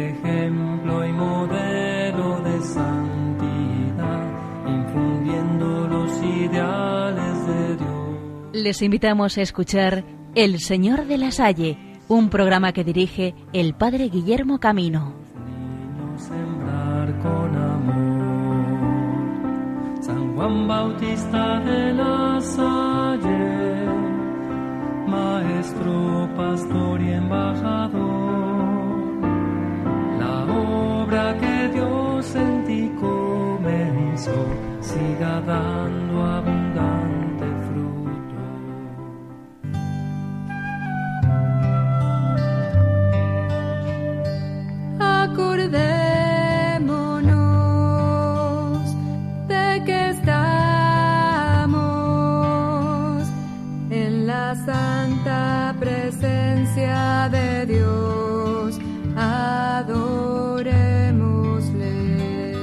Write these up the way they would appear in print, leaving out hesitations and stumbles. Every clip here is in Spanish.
ejemplo y modelo de santidad, infundiendo los ideales de Dios. Les invitamos a escuchar El Señor de la Salle, un programa que dirige el padre Guillermo Camino. Niños sembrar con amor. San Juan Bautista de la Salle, maestro, pastor y embajador, la obra que Dios en ti comenzó siga dando abundante fruto. Acordémonos de que estamos en la santa presencia de Dios, adorémosle.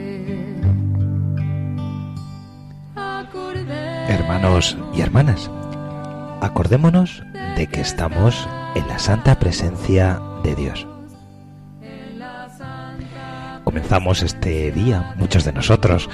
Hermanos y hermanas, acordémonos de que estamos en la santa presencia de Dios. Comenzamos este día, muchos de nosotros,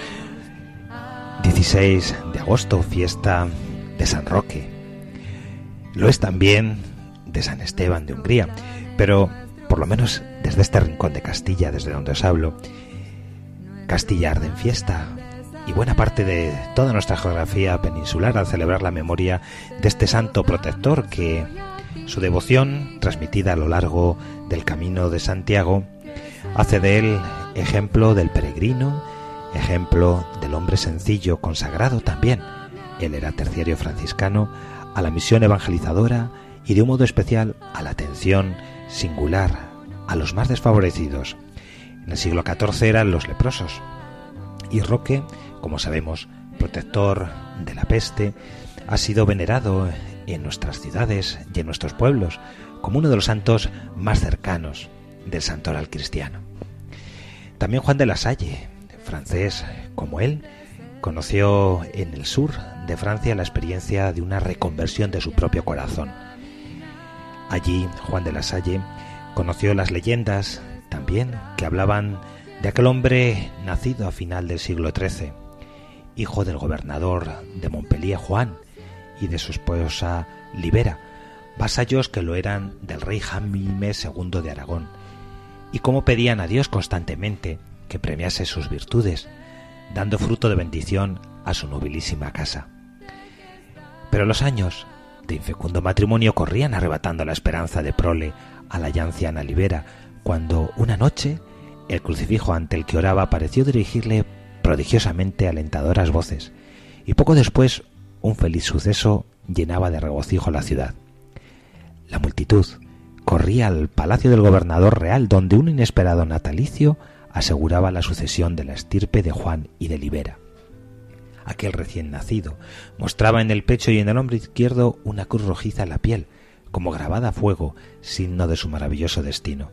16 de agosto, fiesta de San Roque. Lo es también de San Esteban de Hungría, pero por lo menos desde este rincón de Castilla, desde donde os hablo, Castilla arde en fiesta, y buena parte de toda nuestra geografía peninsular al celebrar la memoria de este santo protector que su devoción, transmitida a lo largo del Camino de Santiago, hace de él ejemplo del peregrino, ejemplo del hombre sencillo, consagrado también. Él era terciario franciscano a la misión evangelizadora y de un modo especial a la atención singular a los más desfavorecidos. En el siglo XIV eran los leprosos. Y Roque, como sabemos, protector de la peste, ha sido venerado en nuestras ciudades y en nuestros pueblos como uno de los santos más cercanos del santoral cristiano. También Juan de la Salle, francés como él, conoció en el sur de Francia la experiencia de una reconversión de su propio corazón. Allí Juan de la Salle conoció las leyendas también que hablaban de aquel hombre nacido a final del siglo XIII, hijo del gobernador de Montpellier, Juan, y de su esposa Libera, vasallos que lo eran del rey Jaime II de Aragón, y cómo pedían a Dios constantemente que premiase sus virtudes, dando fruto de bendición a su nobilísima casa. Pero los años de infecundo matrimonio corrían arrebatando la esperanza de prole a la ya anciana Libera, cuando una noche el crucifijo ante el que oraba pareció dirigirle prodigiosamente alentadoras voces, y poco después un feliz suceso llenaba de regocijo la ciudad. La multitud corría al palacio del gobernador real, donde un inesperado natalicio aseguraba la sucesión de la estirpe de Juan y de Libera. Aquel recién nacido mostraba en el pecho y en el hombro izquierdo una cruz rojiza en la piel, como grabada a fuego, signo de su maravilloso destino.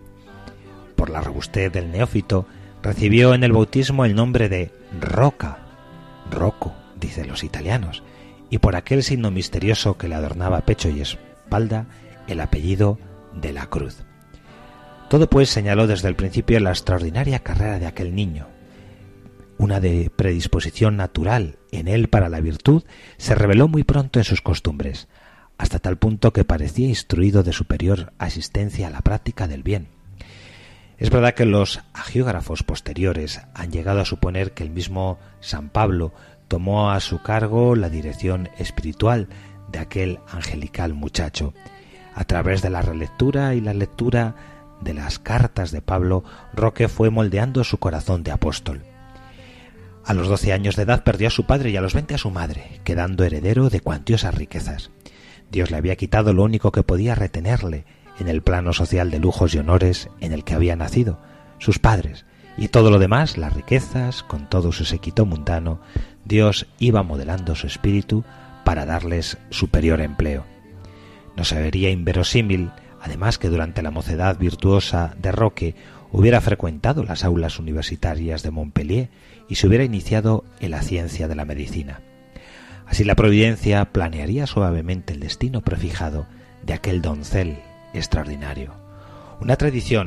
Por la robustez del neófito, recibió en el bautismo el nombre de Roca, Rocco, dicen los italianos, y por aquel signo misterioso que le adornaba pecho y espalda, el apellido de la Cruz. Todo pues señaló desde el principio la extraordinaria carrera de aquel niño. Una de predisposición natural en él para la virtud se reveló muy pronto en sus costumbres, hasta tal punto que parecía instruido de superior asistencia a la práctica del bien. Es verdad que los hagiógrafos posteriores han llegado a suponer que el mismo San Pablo tomó a su cargo la dirección espiritual de aquel angelical muchacho. A través de la relectura y la lectura de las cartas de Pablo, Roque fue moldeando su corazón de apóstol. A los 12 años de edad perdió a su padre y a los 20 a su madre, quedando heredero de cuantiosas riquezas. Dios le había quitado lo único que podía retenerle en el plano social de lujos y honores en el que había nacido, sus padres, y todo lo demás, las riquezas, con todo su séquito mundano, Dios iba modelando su espíritu para darles superior empleo. No se vería inverosímil, además, que durante la mocedad virtuosa de Roque hubiera frecuentado las aulas universitarias de Montpellier y se hubiera iniciado en la ciencia de la medicina. Así la providencia planearía suavemente el destino prefijado de aquel doncel extraordinario. Una tradición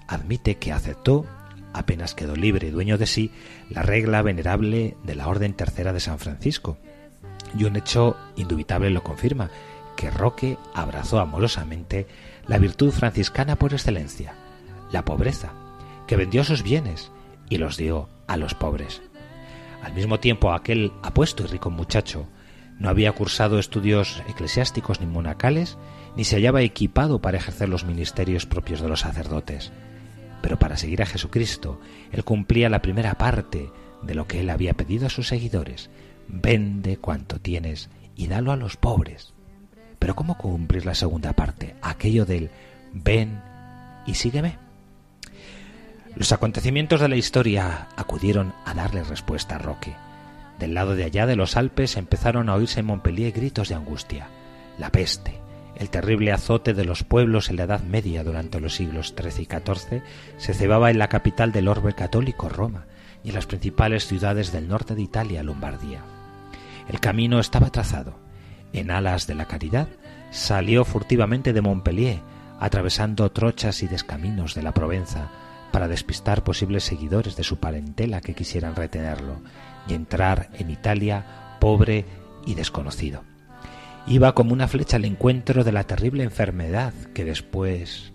admite que aceptó, apenas quedó libre y dueño de sí, la regla venerable de la Orden Tercera de San Francisco. Y un hecho indubitable lo confirma, que Roque abrazó amorosamente la virtud franciscana por excelencia, la pobreza, que vendió sus bienes y los dio a los pobres. Al mismo tiempo, aquel apuesto y rico muchacho no había cursado estudios eclesiásticos ni monacales, ni se hallaba equipado para ejercer los ministerios propios de los sacerdotes. Pero para seguir a Jesucristo, él cumplía la primera parte de lo que él había pedido a sus seguidores: vende cuanto tienes y dalo a los pobres. Pero ¿cómo cumplir la segunda parte? Aquello del ven y sígueme. Los acontecimientos de la historia acudieron a darle respuesta a Roque. Del lado de allá de los Alpes empezaron a oírse en Montpellier gritos de angustia. La peste, el terrible azote de los pueblos en la Edad Media durante los siglos XIII y XIV, se cebaba en la capital del orbe católico, Roma, y en las principales ciudades del norte de Italia, Lombardía. El camino estaba trazado. En alas de la caridad, salió furtivamente de Montpellier, atravesando trochas y descaminos de la Provenza, para despistar posibles seguidores de su parentela que quisieran retenerlo, y entrar en Italia pobre y desconocido. Iba como una flecha al encuentro de la terrible enfermedad que después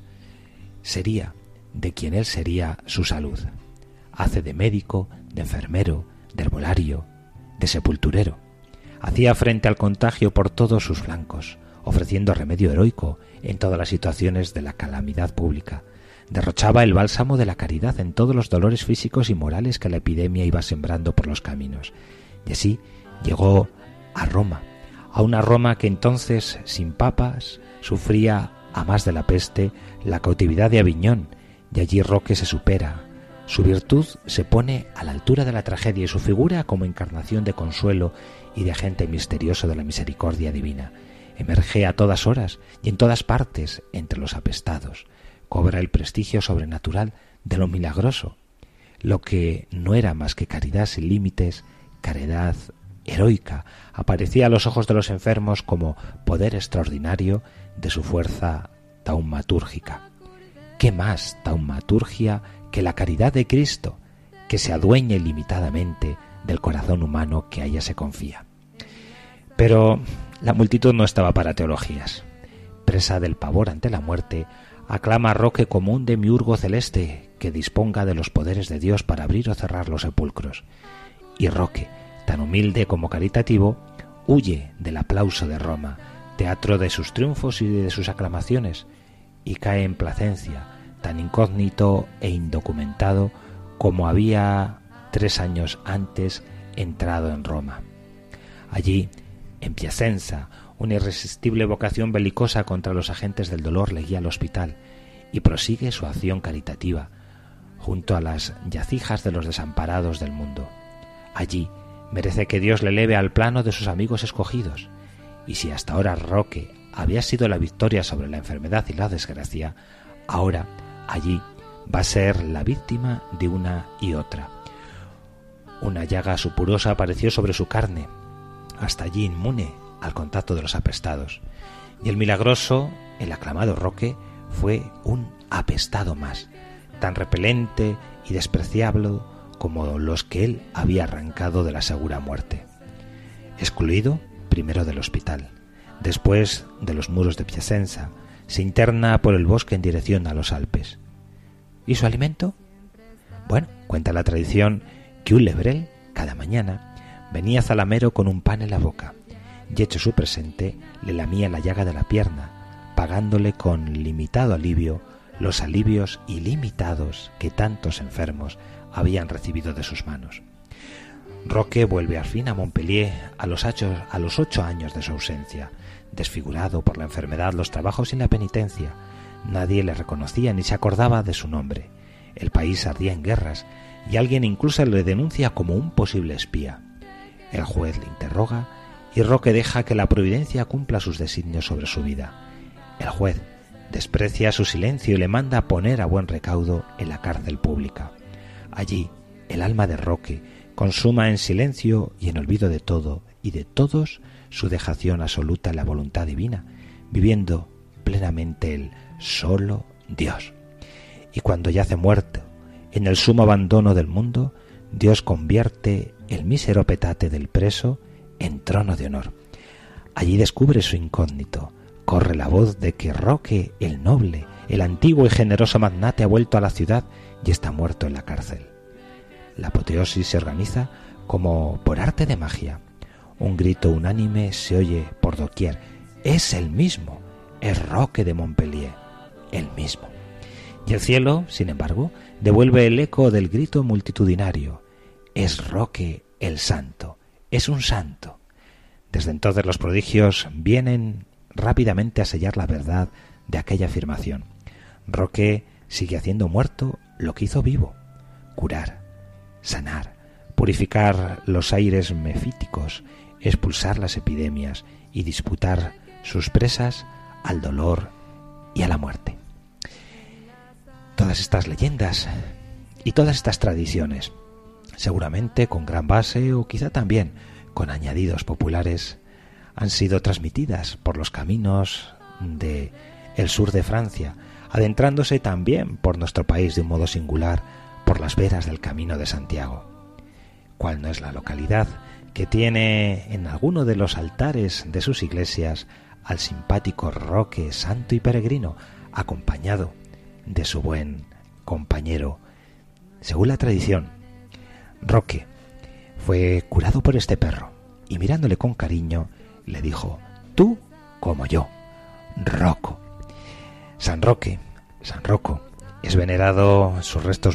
sería de quien él sería su salud. Hace de médico, de enfermero, de herbolario, de sepulturero. Hacía frente al contagio por todos sus flancos, ofreciendo remedio heroico en todas las situaciones de la calamidad pública. Derrochaba el bálsamo de la caridad en todos los dolores físicos y morales que la epidemia iba sembrando por los caminos. Y así llegó a Roma, a una Roma que entonces, sin papas, sufría, a más de la peste, la cautividad de Aviñón, y allí Roque se supera. Su virtud se pone a la altura de la tragedia y su figura como encarnación de consuelo y de agente misterioso de la misericordia divina. Emerge a todas horas y en todas partes entre los apestados. Cobra el prestigio sobrenatural de lo milagroso, lo que no era más que caridad sin límites, caridad heroica, aparecía a los ojos de los enfermos como poder extraordinario de su fuerza taumatúrgica. ¿Qué más taumaturgia que la caridad de Cristo, que se adueña ilimitadamente del corazón humano que a ella se confía? Pero la multitud no estaba para teologías. Presa del pavor ante la muerte, aclama a Roque como un demiurgo celeste que disponga de los poderes de Dios para abrir o cerrar los sepulcros. Y Roque, tan humilde como caritativo, huye del aplauso de Roma, teatro de sus triunfos y de sus aclamaciones, y cae en Placencia, tan incógnito e indocumentado como había 3 años antes entrado en Roma. Allí, en Piacenza, una irresistible vocación belicosa contra los agentes del dolor le guía al hospital y prosigue su acción caritativa junto a las yacijas de los desamparados del mundo. Allí merece que Dios le eleve al plano de sus amigos escogidos, y si hasta ahora Roque había sido la victoria sobre la enfermedad y la desgracia, ahora allí va a ser la víctima de una y otra. Una llaga supurosa apareció sobre su carne, hasta allí inmune al contacto de los apestados, y el milagroso, el aclamado Roque, fue un apestado más, tan repelente y despreciable como los que él había arrancado de la segura muerte. Excluido primero del hospital, después de los muros de Piacenza, se interna por el bosque en dirección a los Alpes. ¿Y su alimento? Bueno, cuenta la tradición que un lebrel, cada mañana, venía zalamero con un pan en la boca, y hecho su presente, le lamía la llaga de la pierna, pagándole con limitado alivio los alivios ilimitados que tantos enfermos habían recibido de sus manos. Roque vuelve al fin a Montpellier a los 8 años de su ausencia, desfigurado por la enfermedad, los trabajos y la penitencia. Nadie le reconocía ni se acordaba de su nombre. El país ardía en guerras y alguien incluso le denuncia como un posible espía. El juez le interroga y Roque deja que la providencia cumpla sus designios sobre su vida. El juez desprecia su silencio y le manda poner a buen recaudo en la cárcel pública. Allí, el alma de Roque consuma en silencio y en olvido de todo y de todos su dejación absoluta en la voluntad divina, viviendo plenamente el solo Dios. y cuando yace muerto en el sumo abandono del mundo, Dios convierte el mísero petate del preso en trono de honor. Allí descubre su incógnito. Corre la voz de que Roque el noble, el antiguo y generoso magnate, ha vuelto a la ciudad y está muerto en la cárcel. La apoteosis se organiza como por arte de magia. Un grito unánime se oye por doquier. Es el mismo, es Roque de Montpellier, el mismo. Y el cielo, sin embargo, devuelve el eco del grito multitudinario. Es Roque el santo, es un santo. Desde entonces los prodigios vienen rápidamente a sellar la verdad de aquella afirmación. Roque sigue haciendo muerto lo que hizo vivo: curar, sanar, purificar los aires mefíticos, expulsar las epidemias y disputar sus presas al dolor y a la muerte. Todas estas leyendas y todas estas tradiciones, seguramente con gran base o quizá también con añadidos populares, han sido transmitidas por los caminos del sur de Francia, adentrándose también por nuestro país de un modo singular por las veras del Camino de Santiago. ¿Cuál no es la localidad que tiene en alguno de los altares de sus iglesias al simpático Roque santo y peregrino, acompañado de su buen compañero? Según la tradición, Roque fue curado por este perro y mirándole con cariño le dijo: tú como yo, Rocco. San Rocco, es venerados sus restos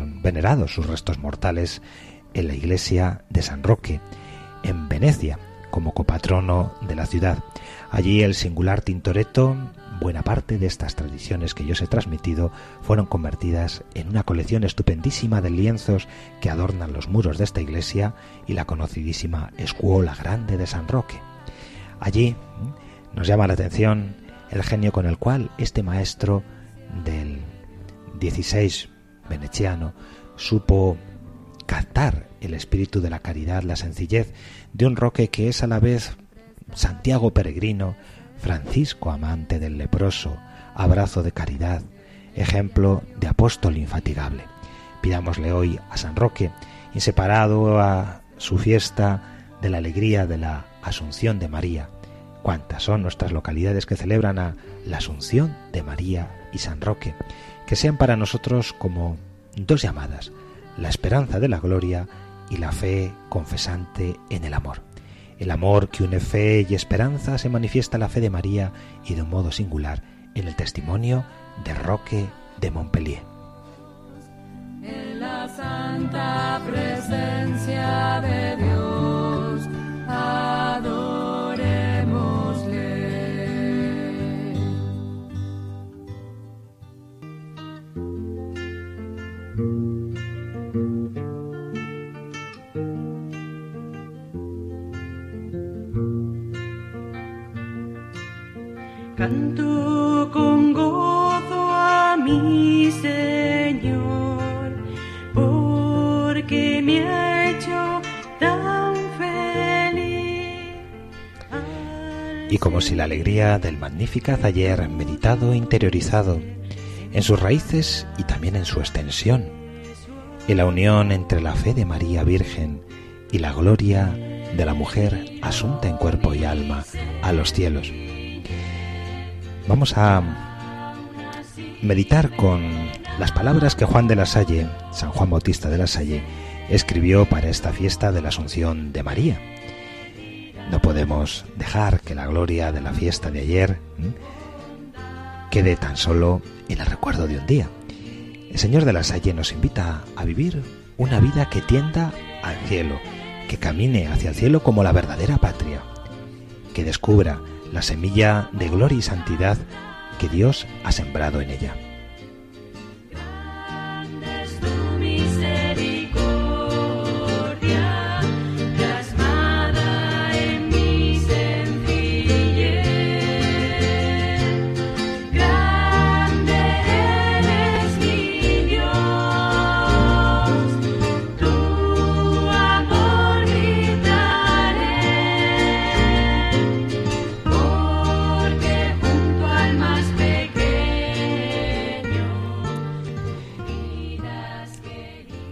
mortales en la iglesia de San Roque, en Venecia, como copatrono de la ciudad. Allí el singular Tintoretto, buena parte de estas tradiciones que yo os he transmitido fueron convertidas en una colección estupendísima de lienzos que adornan los muros de esta iglesia y la conocidísima Escuola Grande de San Roque. Allí nos llama la atención el genio con el cual este maestro del 16 veneciano supo captar el espíritu de la caridad, la sencillez de un Roque que es a la vez Santiago peregrino, Francisco amante del leproso, abrazo de caridad, ejemplo de apóstol infatigable. Pidámosle hoy a San Roque, inseparado a su fiesta de la alegría de la Asunción de María. ¿Cuántas son nuestras localidades que celebran a la Asunción de María y San Roque? Que sean para nosotros como dos llamadas: la esperanza de la gloria y la fe confesante en el amor. El amor que une fe y esperanza se manifiesta en la fe de María y de un modo singular en el testimonio de Roque de Montpellier. En la santa presencia de Dios, adorémosle. Canto con gozo a mi Señor, porque me ha hecho tan feliz. Y como si la alegría del Magnificat ayer, meditado e interiorizado en sus raíces y también en su extensión, en la unión entre la fe de María Virgen y la gloria de la mujer asunta en cuerpo y alma a los cielos. Vamos a meditar con las palabras que Juan de la Salle, San Juan Bautista de la Salle, escribió para esta fiesta de la Asunción de María. No podemos dejar que la gloria de la fiesta de ayer quede tan solo en el recuerdo de un día. El Señor de la Salle nos invita a vivir una vida que tienda al cielo, que camine hacia el cielo como la verdadera patria, que descubra la semilla de gloria y santidad que Dios ha sembrado en ella.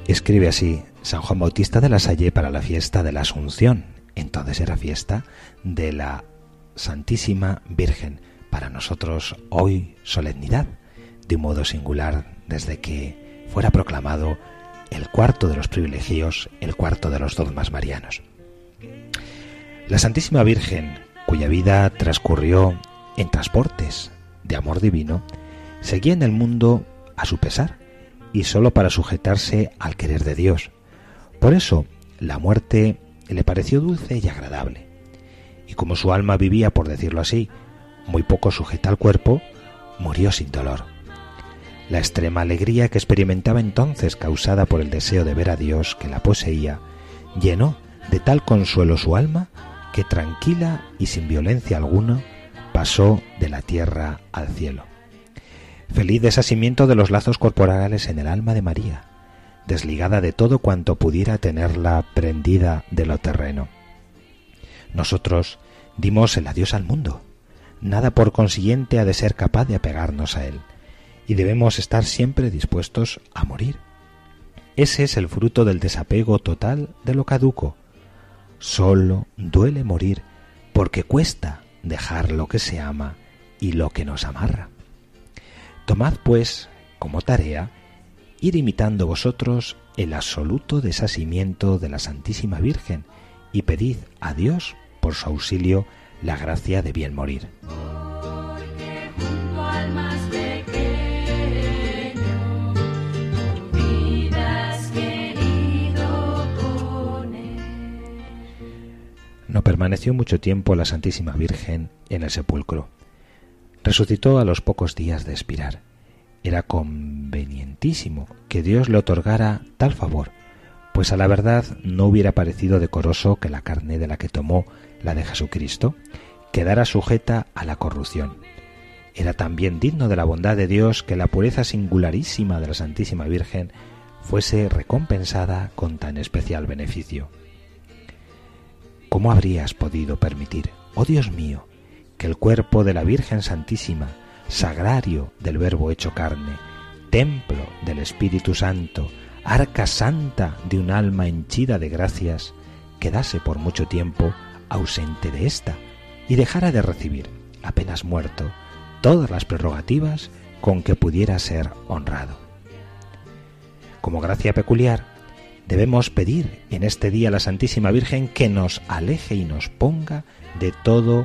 Escribe así San Juan Bautista de la Salle para la fiesta de la Asunción. Entonces era fiesta de la Santísima Virgen. Para nosotros hoy solemnidad, de un modo singular, desde que fuera proclamado el cuarto de los privilegios, el cuarto de los dogmas marianos. La Santísima Virgen, cuya vida transcurrió en transportes de amor divino, seguía en el mundo a su pesar y sólo para sujetarse al querer de Dios. Por eso la muerte le pareció dulce y agradable. Y como su alma vivía, por decirlo así, muy poco sujeta al cuerpo, murió sin dolor. La extrema alegría que experimentaba entonces, causada por el deseo de ver a Dios que la poseía, llenó de tal consuelo su alma que tranquila y sin violencia alguna pasó de la tierra al cielo. Feliz desasimiento de los lazos corporales en el alma de María, desligada de todo cuanto pudiera tenerla prendida de lo terreno. Nosotros dimos el adiós al mundo. Nada por consiguiente ha de ser capaz de apegarnos a él, y debemos estar siempre dispuestos a morir. Ese es el fruto del desapego total de lo caduco. Solo duele morir porque cuesta dejar lo que se ama y lo que nos amarra. Tomad, pues, como tarea, ir imitando vosotros el absoluto desasimiento de la Santísima Virgen y pedid a Dios, por su auxilio, la gracia de bien morir. Porque junto al más pequeño, tu vida has querido poner. No permaneció mucho tiempo la Santísima Virgen en el sepulcro. Resucitó a los pocos días de expirar. Era convenientísimo que Dios le otorgara tal favor, pues a la verdad no hubiera parecido decoroso que la carne de la que tomó, la de Jesucristo, quedara sujeta a la corrupción. Era también digno de la bondad de Dios que la pureza singularísima de la Santísima Virgen fuese recompensada con tan especial beneficio. ¿Cómo habrías podido permitir, oh Dios mío, que el cuerpo de la Virgen Santísima, sagrario del Verbo hecho carne, templo del Espíritu Santo, arca santa de un alma henchida de gracias, quedase por mucho tiempo ausente de ésta y dejara de recibir, apenas muerto, todas las prerrogativas con que pudiera ser honrado? Como gracia peculiar, debemos pedir en este día a la Santísima Virgen que nos aleje y nos ponga de todo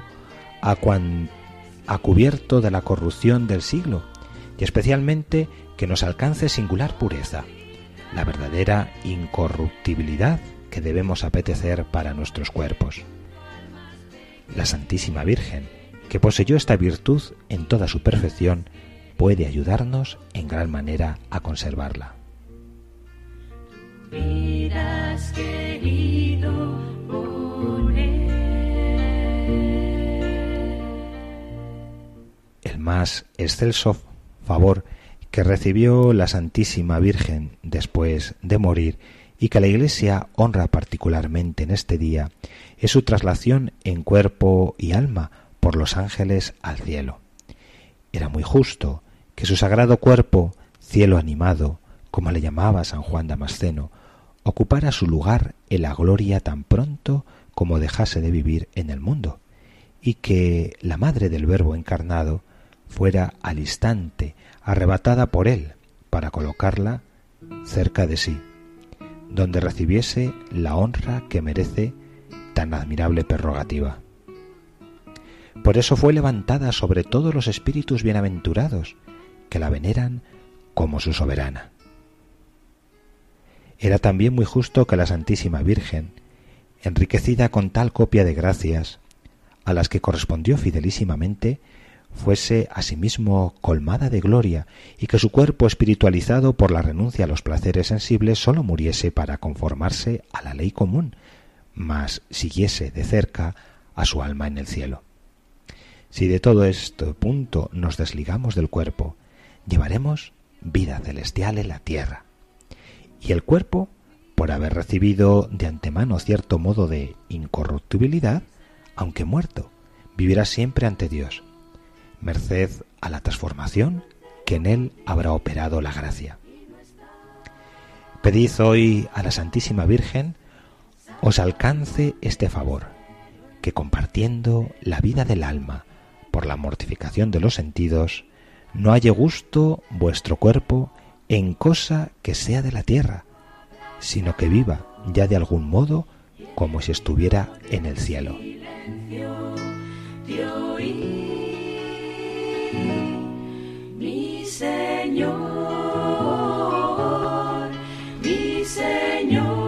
a cubierto de la corrupción del siglo, y especialmente que nos alcance singular pureza, la verdadera incorruptibilidad que debemos apetecer para nuestros cuerpos. La Santísima Virgen, que poseyó esta virtud en toda su perfección, puede ayudarnos en gran manera a conservarla. Vida has querido poner. El más excelso favor que recibió la Santísima Virgen después de morir y que la Iglesia honra particularmente en este día es su traslación en cuerpo y alma por los ángeles al cielo. Era muy justo que su sagrado cuerpo, cielo animado, como le llamaba San Juan Damasceno, ocupara su lugar en la gloria tan pronto como dejase de vivir en el mundo, y que la madre del Verbo encarnado fuera al instante arrebatada por él para colocarla cerca de sí, donde recibiese la honra que merece tan admirable prerrogativa. Por eso fue levantada sobre todos los espíritus bienaventurados, que la veneran como su soberana. Era también muy justo que la Santísima Virgen, enriquecida con tal copia de gracias, a las que correspondió fidelísimamente, fuese asimismo colmada de gloria, y que su cuerpo espiritualizado por la renuncia a los placeres sensibles sólo muriese para conformarse a la ley común, mas siguiese de cerca a su alma en el cielo. Si de todo este punto nos desligamos del cuerpo, llevaremos vida celestial en la tierra. Y el cuerpo, por haber recibido de antemano cierto modo de incorruptibilidad, aunque muerto, vivirá siempre ante Dios, merced a la transformación que en él habrá operado la gracia. Pedid hoy a la Santísima Virgen os alcance este favor, que compartiendo la vida del alma por la mortificación de los sentidos, no halle gusto vuestro cuerpo en cosa que sea de la tierra, sino que viva ya de algún modo como si estuviera en el cielo. Mi Señor, mi Señor.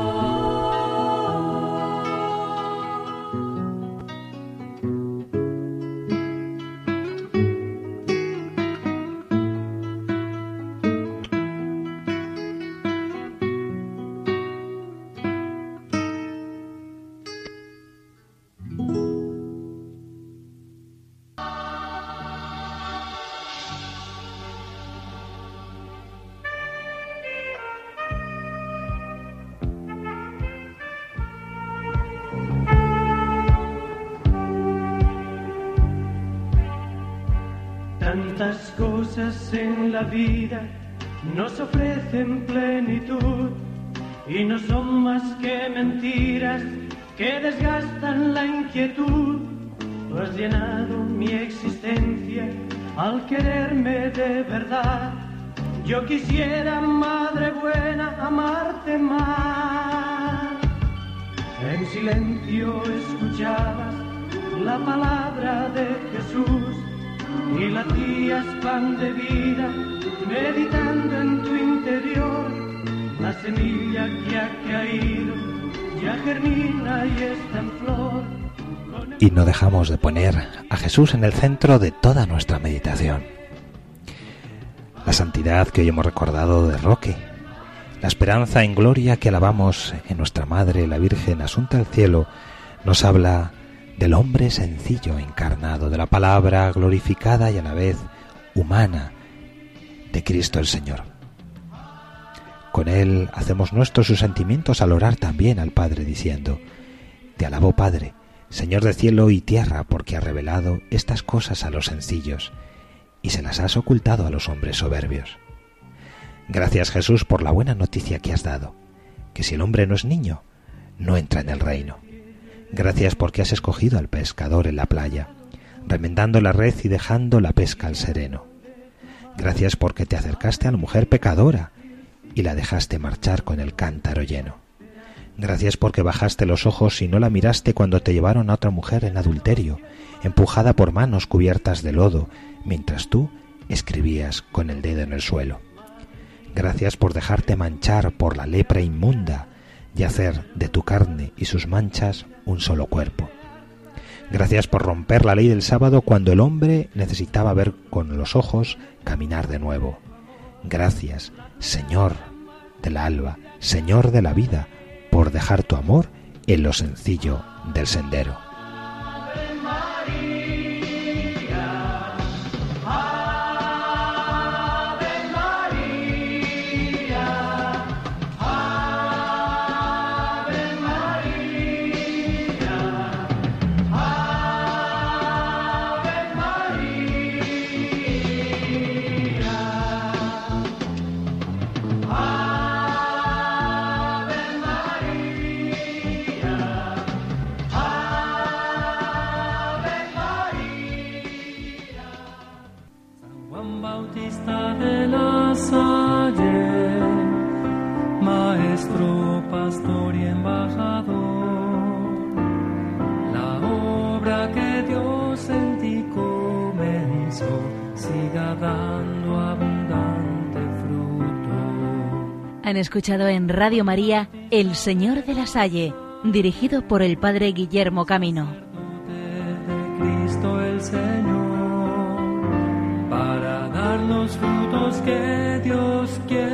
Tantas cosas en la vida nos ofrecen plenitud y no son más que mentiras que desgastan la inquietud. Tú has llenado mi existencia al quererme de verdad. Yo quisiera, Madre buena, amarte más. En silencio escuchabas la palabra de Jesús y latías pan de vida, meditando en tu interior. La semilla que ha caído ya germina y está en flor. Y no dejamos de poner a Jesús en el centro de toda nuestra meditación. La santidad que hoy hemos recordado de Roque, la esperanza en gloria que alabamos en nuestra Madre, la Virgen Asunta al Cielo, nos habla del hombre sencillo encarnado, de la palabra glorificada y a la vez humana de Cristo el Señor. Con él hacemos nuestros sus sentimientos al orar también al Padre diciendo: Te alabo, Padre, Señor de cielo y tierra, porque has revelado estas cosas a los sencillos y se las has ocultado a los hombres soberbios. Gracias, Jesús, por la buena noticia que has dado, que si el hombre no es niño, no entra en el reino. Gracias porque has escogido al pescador en la playa, remendando la red y dejando la pesca al sereno. Gracias porque te acercaste a la mujer pecadora y la dejaste marchar con el cántaro lleno. Gracias porque bajaste los ojos y no la miraste cuando te llevaron a otra mujer en adulterio, empujada por manos cubiertas de lodo, mientras tú escribías con el dedo en el suelo. Gracias por dejarte manchar por la lepra inmunda y hacer de tu carne y sus manchas un solo cuerpo. Gracias por romper la ley del sábado cuando el hombre necesitaba ver con los ojos caminar de nuevo. Gracias, Señor del alba, Señor de la vida, por dejar tu amor en lo sencillo del sendero. Maestro, pastor y embajador, la obra que Dios en ti comenzó siga dando abundante fruto. Han escuchado en Radio María El Señor de la Salle, dirigido por el Padre Guillermo Camino. De Cristo el Señor, para dar los frutos que Dios quiere.